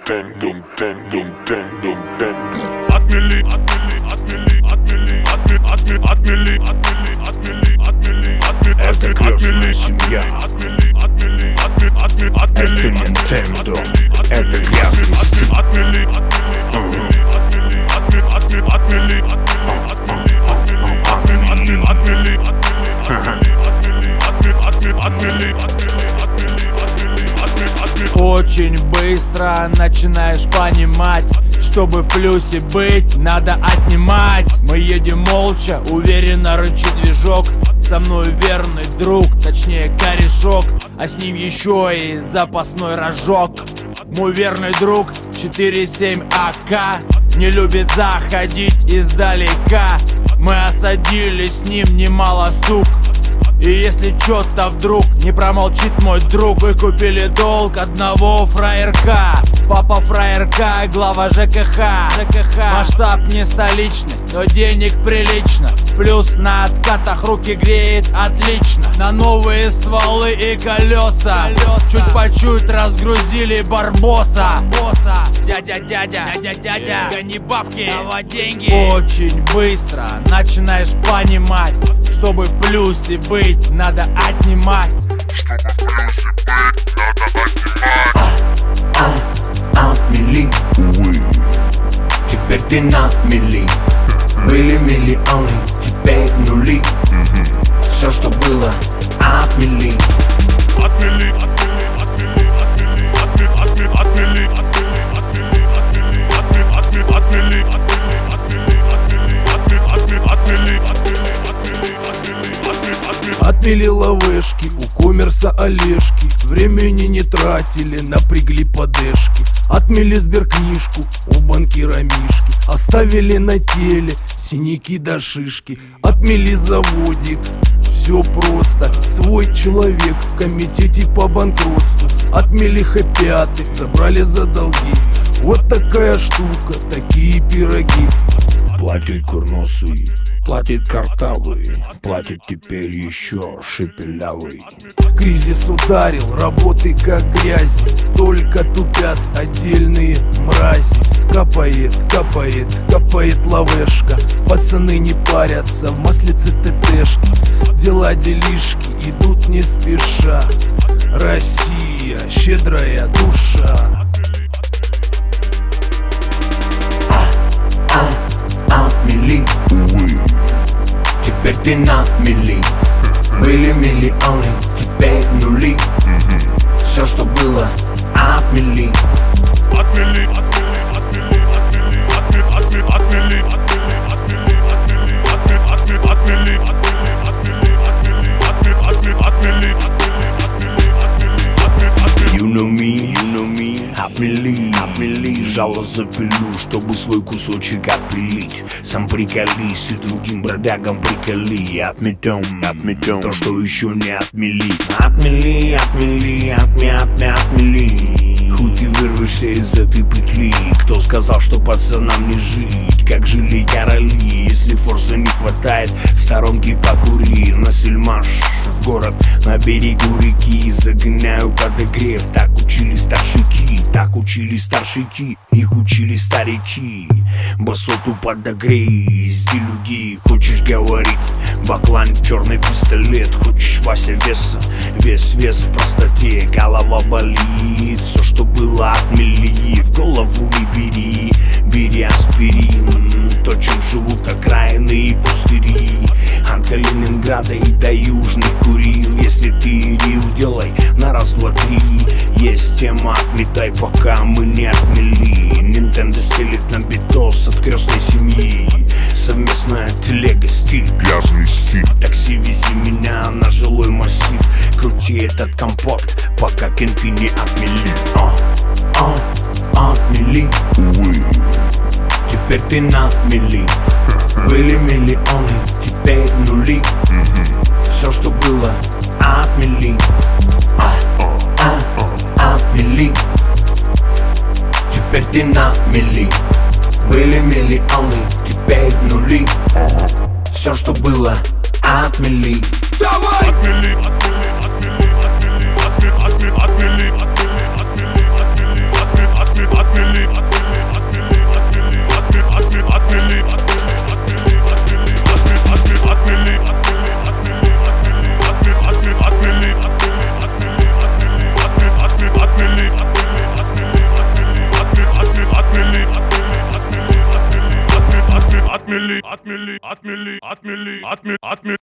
Это крестная семья. Это Nintendo. Это грязный стиль. Очень быстро начинаешь понимать, чтобы в плюсе быть, надо отнимать. Мы едем молча, уверенно рычит движок. Со мной верный друг, точнее корешок, а с ним еще и запасной рожок. Мой верный друг 4.7 АК не любит заходить издалека. Мы осадили с ним немало сук. И если чё-то вдруг не промолчит мой друг, вы купили долг одного фраерка. Папа фраерка, глава ЖКХ. Масштаб не столичный, но денег прилично. Плюс на откатах руки греет отлично. На новые стволы и колеса чуть по чуть разгрузили барбоса. Дядя, гони бабки, давай деньги. Очень быстро начинаешь понимать, чтобы в плюсе быть, надо отнимать. Чтобы в плюсе быть, надо отнимать. Отмели, увы. Теперь ты на мели. Были миллионы, теперь нули. Все, что было, отмели. Отмели. Отмели лавешки, у коммерса Олежки. Времени не тратили, напрягли подешки. Отмели сберкнижку, у банкира Мишки. Оставили на теле синяки до шишки. Отмели заводик, все просто. Свой человек в комитете по банкротству. Отмели хэппи-аты, забрали за долги. Вот такая штука, такие пироги. Платит курносый, платит картавый, платит теперь еще шепелявый. Кризис ударил, работы как грязи, только тупят отдельные мрази. Капает лавешка, пацаны не парятся, в маслице ТТшки. Дела делишки идут не спеша, Россия, щедрая душа. Отмели, увы. Теперь ты на мели. Были миллионы, теперь нули. Все, что было, отмели. Отмели. You know me, отмели. Жало запилю, чтобы свой кусочек отпилить. Сам приколись и другим бродягам приколи. Отметем то, что еще не отмели. Отмели. Хоть и вырвешься из этой петли. Кто сказал, что пацанам не жить? Как жили короли? Если форса не хватает, в сторонке покури. На сельмаш, в город, на берегу реки. Загоняю подогрев, так учили старшики, их учили старики. Басоту подогрей, делюги. Хочешь говорить, баклан в черный пистолет. Хочешь Вася веса, вес в простоте. Голова болит, все, что было, отмели. В голову не бери аспирин. То, чем живут окраины и пустыри. От Калининграда и до Южных Курил. Если ты рил, делай на раз, два, три. Есть тема, отметай, пока мы не отмели. Nintendo стелит на битос от крестной семьи. Совместная телега, стиль, Грязный стиль. такси, вези меня на жилой массив. Крути этот компот, пока кенты не отмели. Отмели, Увы. теперь ты на мели. Были миллионы, теперь нули. Все, что было, отмели. Отмели. Теперь ты на мели. Были миллионы, теперь нули. Все, что было, отмели. Давай! Отмели. отмели, отмели, отмели, отмели, отмели, отмели.